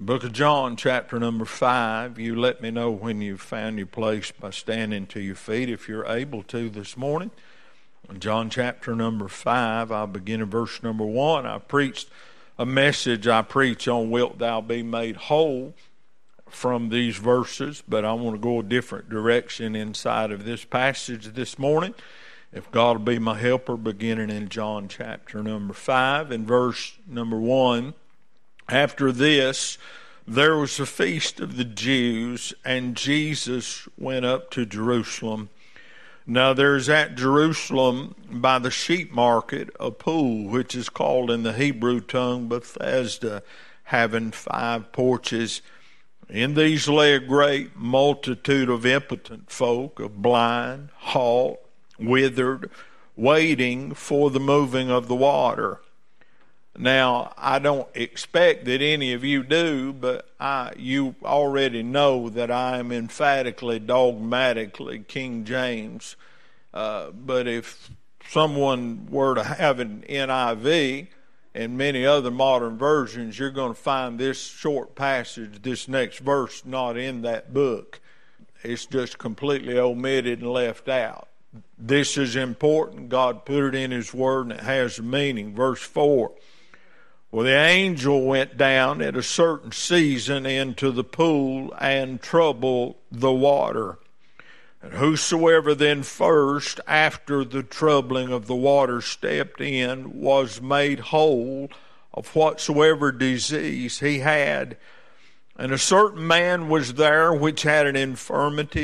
Book of John, chapter number 5. You let me know when you've found your place by standing to your feet, if you're able to this morning. John chapter number 5, I'll begin in verse number 1. I preached a message I preach on Wilt Thou Be Made Whole from these verses, but I want to go a different direction inside of this passage this morning. If God will be my helper, beginning in John chapter number 5 and verse number 1. After this, there was a feast of the Jews, and Jesus went up to Jerusalem. Now there's at Jerusalem by the sheep market a pool, which is called in the Hebrew tongue Bethesda, having 5 porches. In these lay a great multitude of impotent folk, of blind, halt, withered, waiting for the moving of the water. Now, I don't expect that any of you do, but you already know that I am emphatically, dogmatically King James. But if someone were to have an NIV and many other modern versions, you're going to find this short passage, this next verse, not in that book. It's just completely omitted and left out. This is important. God put it in His Word, and it has a meaning. Verse 4. Well, the angel went down at a certain season into the pool and troubled the water. And whosoever then first, after the troubling of the water, stepped in, was made whole of whatsoever disease he had. And a certain man was there which had an infirmity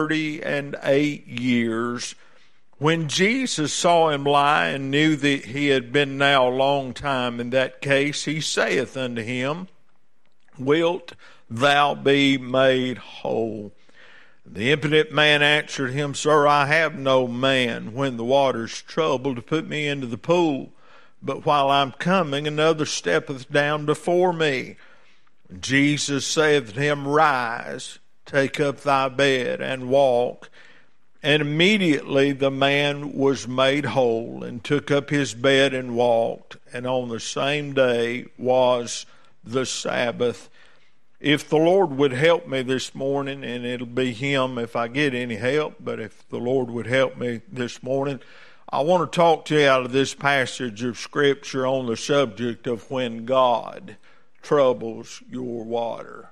38 years. When Jesus saw him lie and knew that he had been now a long time in that case, he saith unto him, Wilt thou be made whole? The impotent man answered him, Sir, I have no man when the water's troubled to put me into the pool. But while I'm coming, another steppeth down before me. Jesus saith to him, Rise, take up thy bed, and walk. And immediately the man was made whole, and took up his bed and walked. And on the same day was the Sabbath. If the Lord would help me this morning, and it'll be Him if I get any help, but if the Lord would help me this morning, I want to talk to you out of this passage of Scripture on the subject of when God troubles your water.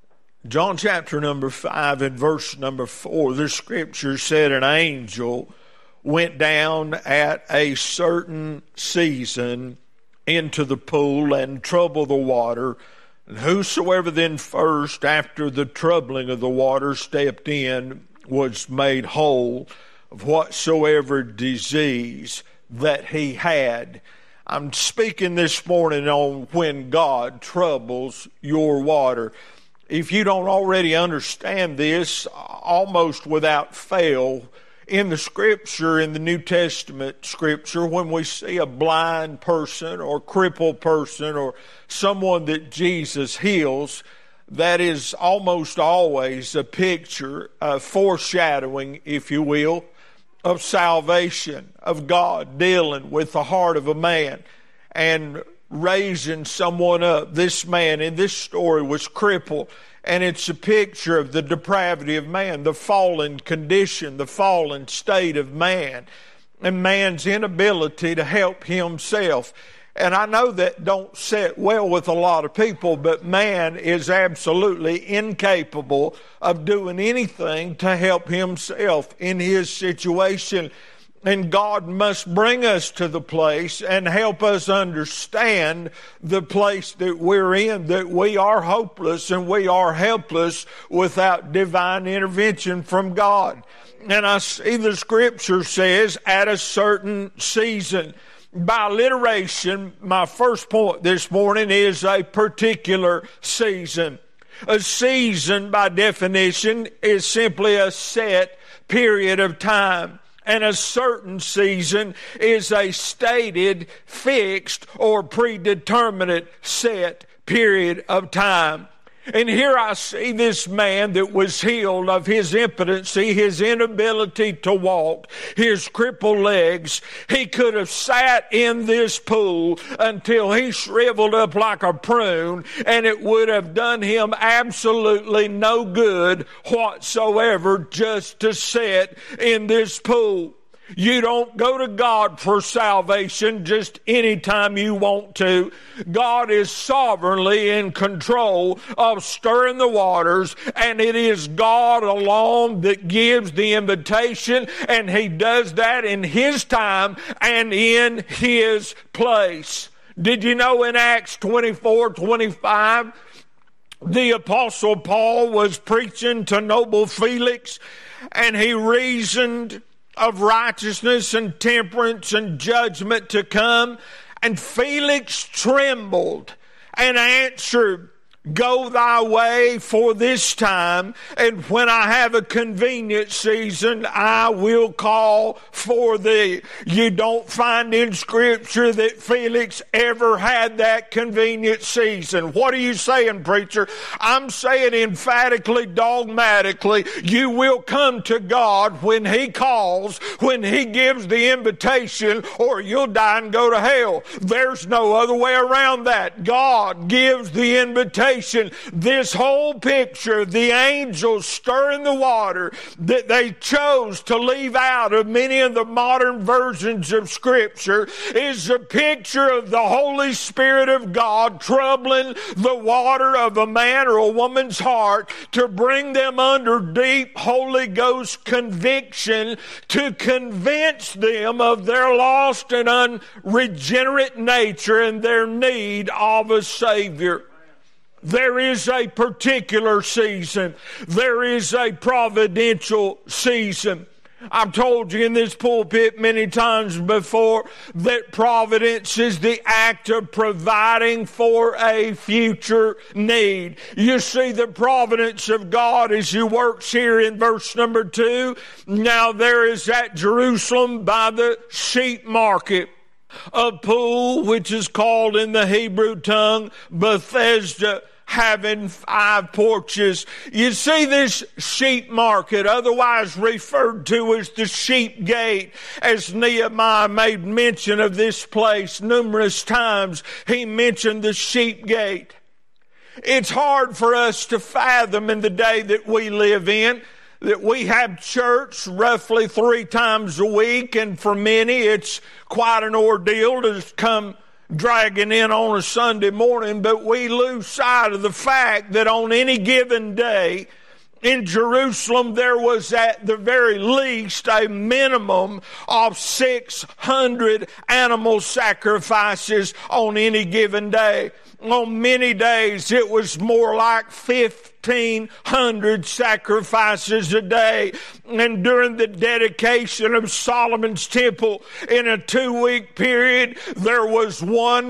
John chapter number 5 and verse number 4, the Scripture said an angel went down at a certain season into the pool and troubled the water. And whosoever then first, after the troubling of the water, stepped in, was made whole of whatsoever disease that he had. I'm speaking this morning on when God troubles your water. If you don't already understand this, almost without fail, in the Scripture, in the New Testament Scripture, when we see a blind person or crippled person or someone that Jesus heals, that is almost always a picture, a foreshadowing, if you will, of salvation, of God dealing with the heart of a man and raising someone up. This man in this story was crippled, and it's a picture of the depravity of man, the fallen condition, the fallen state of man, and man's inability to help himself. And I know that don't sit well with a lot of people, but man is absolutely incapable of doing anything to help himself in his situation. And God must bring us to the place and help us understand the place that we're in, that we are hopeless and we are helpless without divine intervention from God. And I see the Scripture says at a certain season. By alliteration, my first point this morning is a particular season. A season, by definition, is simply a set period of time. And a certain season is a stated, fixed, or predeterminate set period of time. And here I see this man that was healed of his impotency, his inability to walk, his crippled legs. He could have sat in this pool until he shriveled up like a prune, and it would have done him absolutely no good whatsoever just to sit in this pool. You don't go to God for salvation just anytime you want to. God is sovereignly in control of stirring the waters, and it is God alone that gives the invitation, and He does that in His time and in His place. Did you know in Acts 24:25, the Apostle Paul was preaching to noble Felix, and he reasoned of righteousness and temperance and judgment to come. And Felix trembled and answered, Go thy way for this time, and when I have a convenient season, I will call for thee. You don't find in Scripture that Felix ever had that convenient season. What are you saying, preacher? I'm saying emphatically, dogmatically, you will come to God when He calls, when He gives the invitation, or you'll die and go to hell. There's no other way around that. God gives the invitation. This whole picture, the angels stirring the water that they chose to leave out of many of the modern versions of Scripture, is a picture of the Holy Spirit of God troubling the water of a man or a woman's heart to bring them under deep Holy Ghost conviction, to convince them of their lost and unregenerate nature and their need of a Savior. There is a particular season. There is a providential season. I've told you in this pulpit many times before that providence is the act of providing for a future need. You see the providence of God as He works here in verse number 2. Now there is at Jerusalem by the sheep market a pool which is called in the Hebrew tongue Bethesda, having 5 porches. You see this sheep market, otherwise referred to as the sheep gate, as Nehemiah made mention of this place numerous times. He mentioned the sheep gate. It's hard for us to fathom in the day that we live in that we have church roughly 3 times a week, and for many it's quite an ordeal to come dragging in on a Sunday morning, but we lose sight of the fact that on any given day in Jerusalem there was at the very least a minimum of 600 animal sacrifices on any given day. On many days it was more like 1,500 sacrifices a day. And during the dedication of Solomon's temple in a 2-week period, there was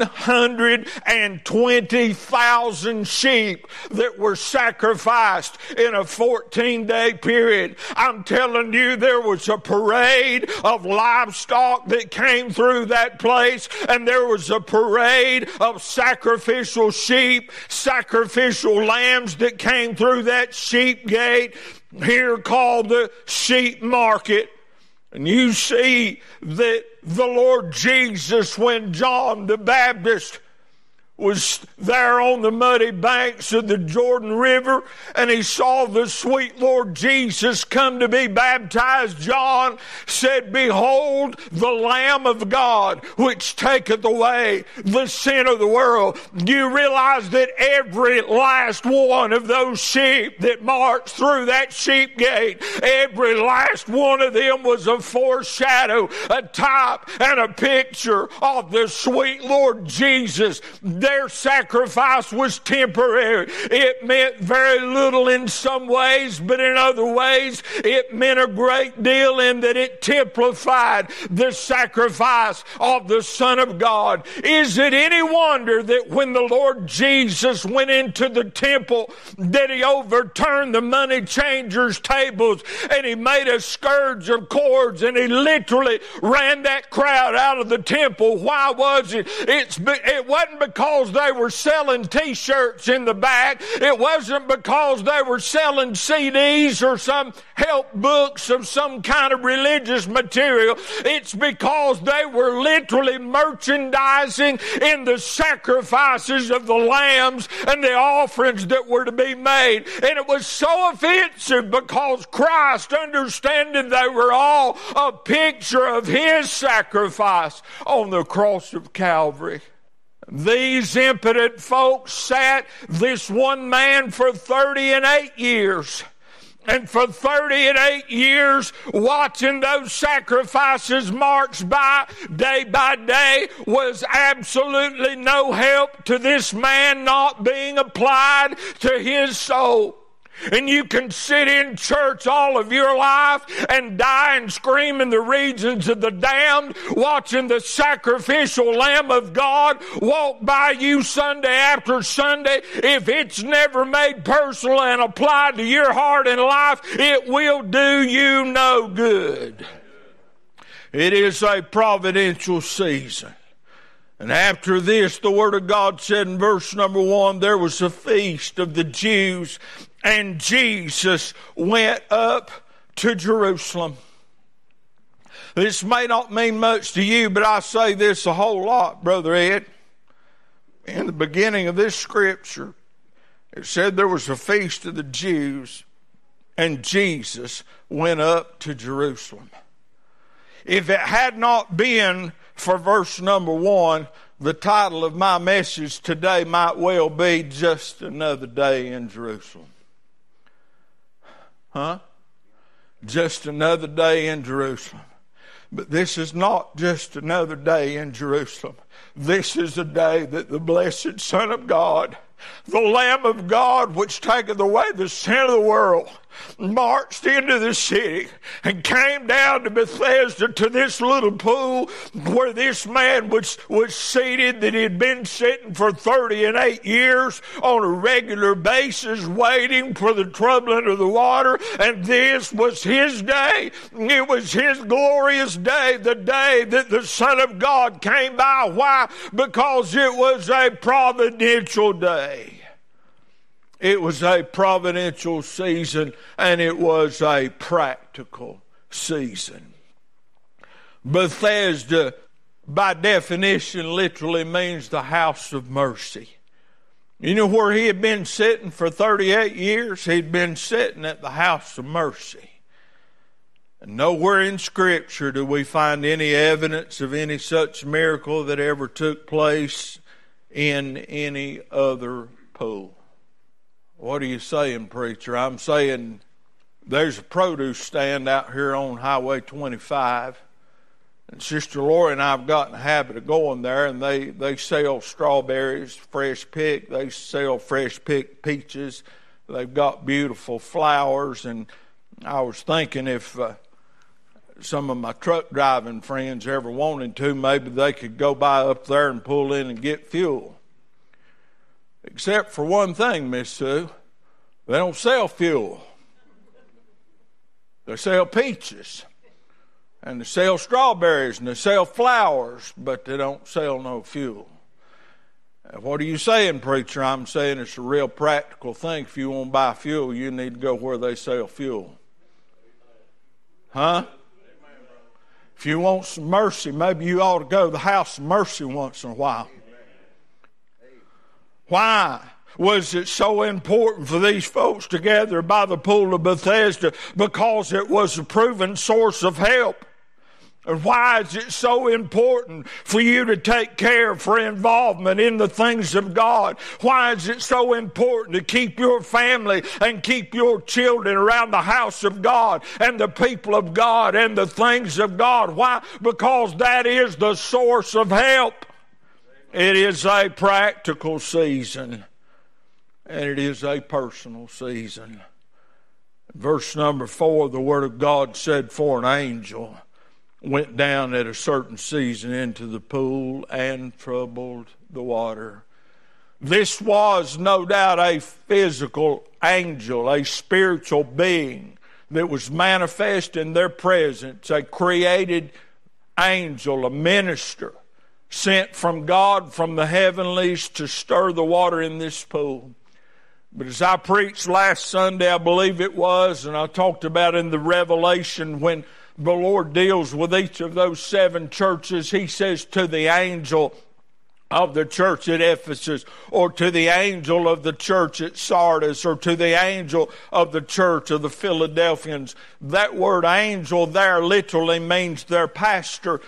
120,000 sheep that were sacrificed in a 14-day period. I'm telling you, there was a parade of livestock that came through that place, and there was a parade of sacrificial sheep, sacrificial lambs that came through that sheep gate, here called the sheep market. And you see that the Lord Jesus, when John the Baptist was there on the muddy banks of the Jordan River, and he saw the sweet Lord Jesus come to be baptized, John said, Behold the Lamb of God, which taketh away the sin of the world. Do you realize that every last one of those sheep that marched through that sheep gate, every last one of them was a foreshadow, a type, and a picture of the sweet Lord Jesus? Their sacrifice was temporary. It meant very little in some ways, but in other ways it meant a great deal in that it typified the sacrifice of the Son of God. Is it any wonder that when the Lord Jesus went into the temple that He overturned the money changers' tables, and He made a scourge of cords, and He literally ran that crowd out of the temple? Why was it? It wasn't because because they were selling T-shirts in the back. It wasn't because they were selling CDs or some help books of some kind of religious material. It's because they were literally merchandising in the sacrifices of the lambs and the offerings that were to be made. And it was so offensive because Christ, understanding they were all a picture of His sacrifice on the cross of Calvary. These impotent folks sat this one man for 38 years. And for 38 years, watching those sacrifices march by day, was absolutely no help to this man not being applied to his soul. And you can sit in church all of your life and die and scream in the regions of the damned, watching the sacrificial Lamb of God walk by you Sunday after Sunday. If it's never made personal and applied to your heart and life, it will do you no good. It is a providential season. And after this, the Word of God said in verse number 1, there was a feast of the Jews, and Jesus went up to Jerusalem. This may not mean much to you, but I say this a whole lot, Brother Ed. In the beginning of this scripture, it said there was a feast of the Jews, and Jesus went up to Jerusalem. If it had not been for verse number 1, the title of my message today might well be Just Another Day in Jerusalem. Just another day in Jerusalem. But this is not just another day in Jerusalem. This is a day that the blessed Son of God, the Lamb of God, which taketh away the sin of the world, marched into the city and came down to Bethesda, to this little pool where this man was seated, that he had been sitting for 38 years on a regular basis, waiting for the troubling of the water. And this was his day. It was his glorious day, the day that the Son of God came by. Why? Because it was a providential day. It was a providential season, and it was a practical season. Bethesda, by definition, literally means the house of mercy. You know where he had been sitting for 38 years? He'd been sitting at the house of mercy. And nowhere in Scripture do we find any evidence of any such miracle that ever took place in any other pool. What are you saying, preacher? I'm saying there's a produce stand out here on Highway 25. And Sister Lori and I have gotten a habit of going there, and they sell strawberries, fresh picked. They sell fresh picked peaches. They've got beautiful flowers. And I was thinking if some of my truck driving friends ever wanted to, maybe they could go by up there and pull in and get fuel. Except for one thing, Miss Sue, they don't sell fuel. They sell peaches, and they sell strawberries, and they sell flowers, but they don't sell no fuel. What are you saying, preacher? I'm saying it's a real practical thing. If you want to buy fuel, you need to go where they sell fuel. If you want some mercy, maybe you ought to go to the house of mercy once in a while. Why was it so important for these folks to gather by the pool of Bethesda? Because it was a proven source of help. And why is it so important for you to take care for involvement in the things of God? Why is it so important to keep your family and keep your children around the house of God and the people of God and the things of God? Why? Because that is the source of help. It is a practical season, and it is a personal season. Verse number 4, the Word of God said, for an angel went down at a certain season into the pool and troubled the water. This was no doubt a physical angel, a spiritual being that was manifest in their presence, a created angel, a minister sent from God from the heavenlies to stir the water in this pool. But as I preached last Sunday, I believe it was, and I talked about in the Revelation when the Lord deals with each of those 7 churches, He says to the angel of the church at Ephesus, or to the angel of the church at Sardis, or to the angel of the church of the Philadelphians. That word angel there literally means their pastor,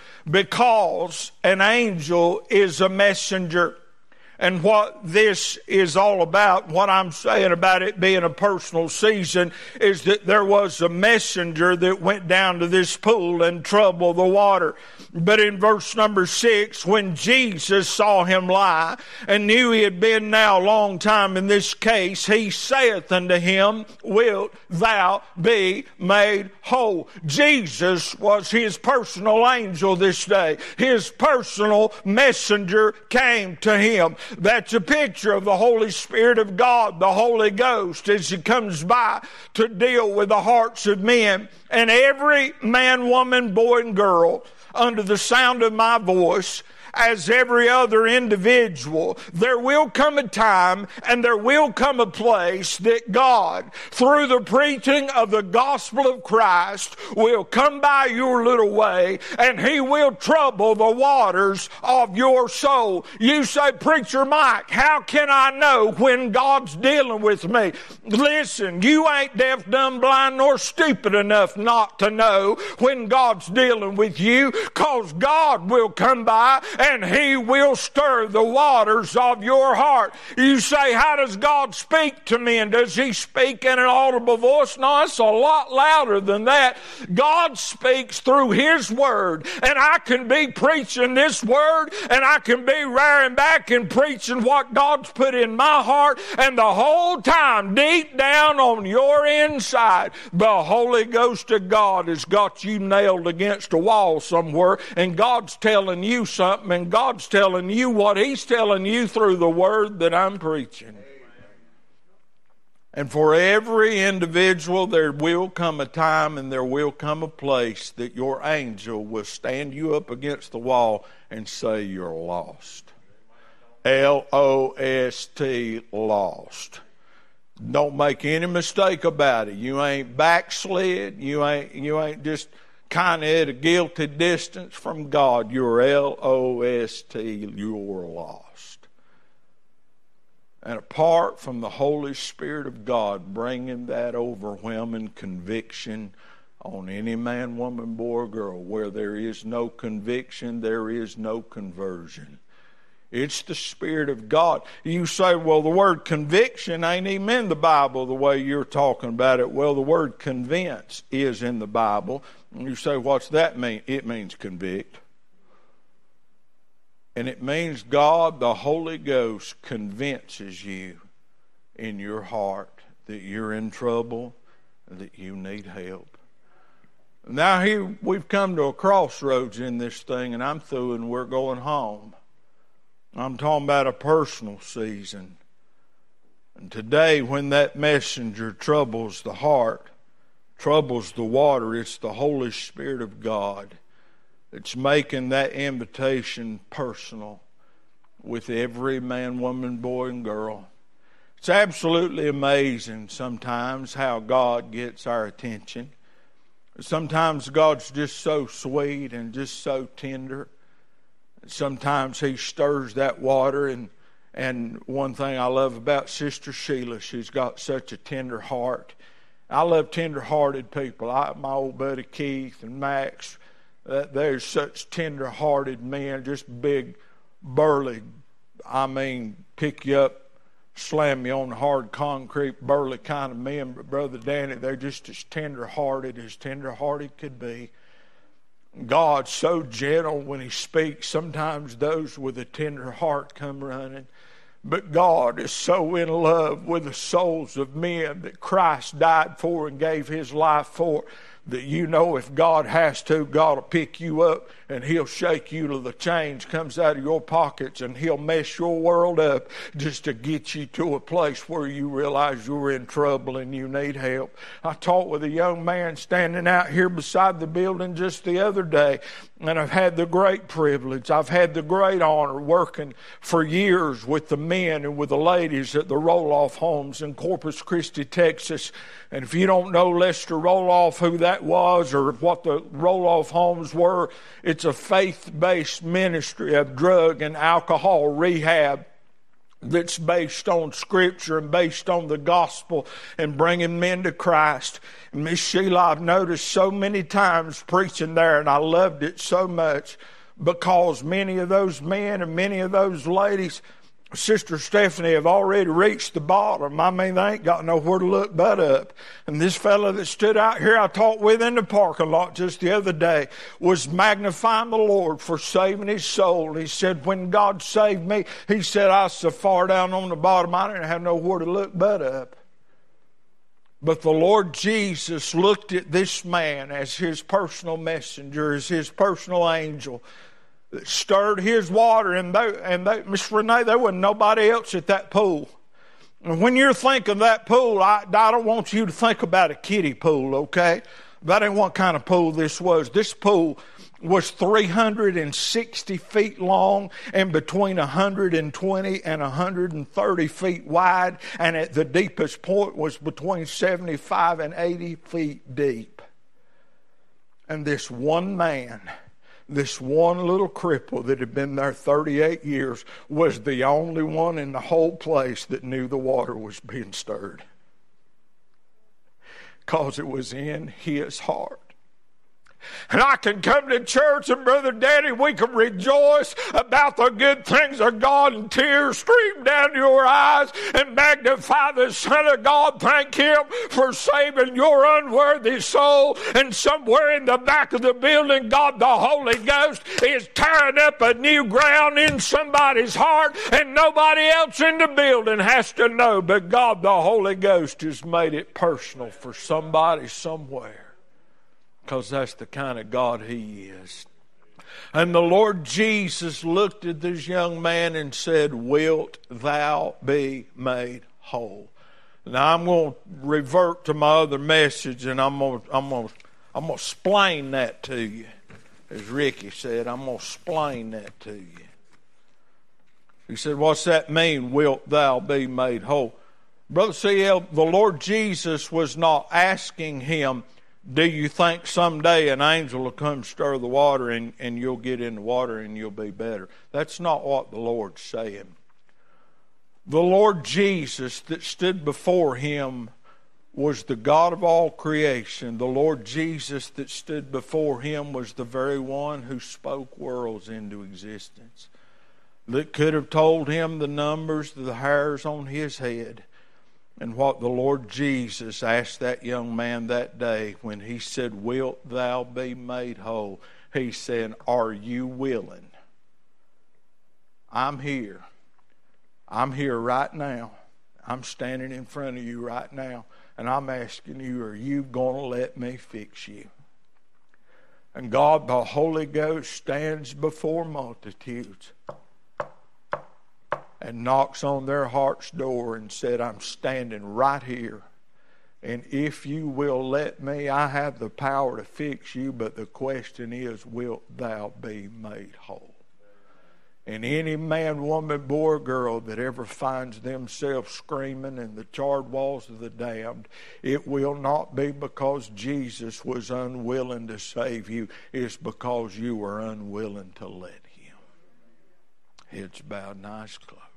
because an angel is a messenger. And what this is all about, what I'm saying about it being a personal season, is that there was a messenger that went down to this pool and troubled the water. But in verse number 6, when Jesus saw him lie and knew he had been now a long time in this case, he saith unto him, Wilt thou be made whole? Jesus was his personal angel this day. His personal messenger came to him. That's a picture of the Holy Spirit of God, the Holy Ghost, as He comes by to deal with the hearts of men. And every man, woman, boy, and girl, under the sound of my voice, as every other individual, there will come a time and there will come a place that God, through the preaching of the gospel of Christ, will come by your little way and He will trouble the waters of your soul. You say, Preacher Mike, how can I know when God's dealing with me? Listen, you ain't deaf, dumb, blind, nor stupid enough not to know when God's dealing with you, because God will come by and He will stir the waters of your heart. You say, how does God speak to me? And does He speak in an audible voice? No, it's a lot louder than that. God speaks through His Word. And I can be preaching this Word, and I can be rearing back and preaching what God's put in my heart, and the whole time, deep down on your inside, the Holy Ghost of God has got you nailed against a wall somewhere, and God's telling you something, and God's telling you what He's telling you through the Word that I'm preaching. And for every individual, there will come a time and there will come a place that your angel will stand you up against the wall and say, you're lost. L-O-S-T, lost. Don't make any mistake about it. You ain't backslid. You ain't just kind of at a guilty distance from God. You're L-O-S-T, you're lost. And apart from the Holy Spirit of God bringing that overwhelming conviction on any man, woman, boy, or girl, where there is no conviction, there is no conversion. It's the Spirit of God. You say, well, the word conviction ain't even in the Bible the way you're talking about it. Well, the word convince is in the Bible. And you say, what's that mean? It means convict. And it means God, the Holy Ghost, convinces you in your heart that you're in trouble, that you need help. Now here we've come to a crossroads in this thing, and I'm through and we're going home. I'm talking about a personal season. And today, when that messenger troubles the heart, troubles the water, it's the Holy Spirit of God that's making that invitation personal with every man, woman, boy, and girl. It's absolutely amazing sometimes how God gets our attention. Sometimes God's just so sweet and just so tender. Sometimes He stirs that water, and one thing I love about Sister Sheila, she's got such a tender heart. I love tender-hearted people. My old buddy Keith and Max, they're such tender-hearted men, just big, burly, pick you up, slam you on the hard concrete, burly kind of men. But Brother Danny, they're just as tender-hearted could be. God's so gentle when He speaks. Sometimes those with a tender heart come running. But God is so in love with the souls of men that Christ died for and gave His life for, that you know if God has to, God will pick you up and He'll shake you till the change comes out of your pockets, and He'll mess your world up just to get you to a place where you realize you're in trouble and you need help. I talked with a young man standing out here beside the building just the other day, and I've had the great privilege, I've had the great honor working for years with the men and with the ladies at the Roloff Homes in Corpus Christi, Texas. And if you don't know Lester Roloff, who that was or what the Roloff Homes were, it's a faith-based ministry of drug and alcohol rehab that's based on Scripture and based on the gospel and bringing men to Christ. And Miss Sheila, I've noticed so many times preaching there, and I loved it so much because many of those men and many of those ladies, Sister Stephanie, have already reached the bottom. I mean, they ain't got nowhere to look but up. And this fella that stood out here I talked with in the parking lot just the other day was magnifying the Lord for saving his soul. He said, when God saved me, he said, I was so far down on the bottom, I didn't have nowhere to look but up. But the Lord Jesus looked at this man as his personal messenger, as his personal angel, that stirred his water, and they, Miss Renee, there wasn't nobody else at that pool. And when you're thinking of that pool, I don't want you to think about a kiddie pool, okay? That ain't what kind of pool this was. This pool was 360 feet long and between 120 and 130 feet wide, and at the deepest point was between 75 and 80 feet deep. And this one man, this one little cripple that had been there 38 years was the only one in the whole place that knew the water was being stirred. Because it was in his heart. And I can come to church, and Brother Daddy, we can rejoice about the good things of God, and tears stream down your eyes, and magnify the Son of God. Thank Him for saving your unworthy soul. And somewhere in the back of the building, God the Holy Ghost is tearing up a new ground in somebody's heart, and nobody else in the building has to know, but God the Holy Ghost has made it personal for somebody somewhere. Because that's the kind of God He is. And the Lord Jesus looked at this young man and said, wilt thou be made whole? Now I'm going to revert to my other message, and I'm going to explain that to you. As Ricky said, I'm going to explain that to you. He said, what's that mean, wilt thou be made whole? Brother C.L., the Lord Jesus was not asking him, do you think someday an angel will come stir the water and you'll get in the water and you'll be better? That's not what the Lord's saying. The Lord Jesus that stood before him was the God of all creation. The Lord Jesus that stood before him was the very one who spoke worlds into existence. That could have told him the numbers of the hairs on his head. And what the Lord Jesus asked that young man that day when he said, wilt thou be made whole? He said, are you willing? I'm here. I'm here right now. I'm standing in front of you right now. And I'm asking you, are you going to let me fix you? And God, the Holy Ghost, stands before multitudes and knocks on their heart's door and said, I'm standing right here. And if you will let me, I have the power to fix you, but the question is, wilt thou be made whole? And any man, woman, boy, or girl that ever finds themselves screaming in the charred walls of the damned, it will not be because Jesus was unwilling to save you. It's because you were unwilling to let Him. Heads bowed, eyes closed.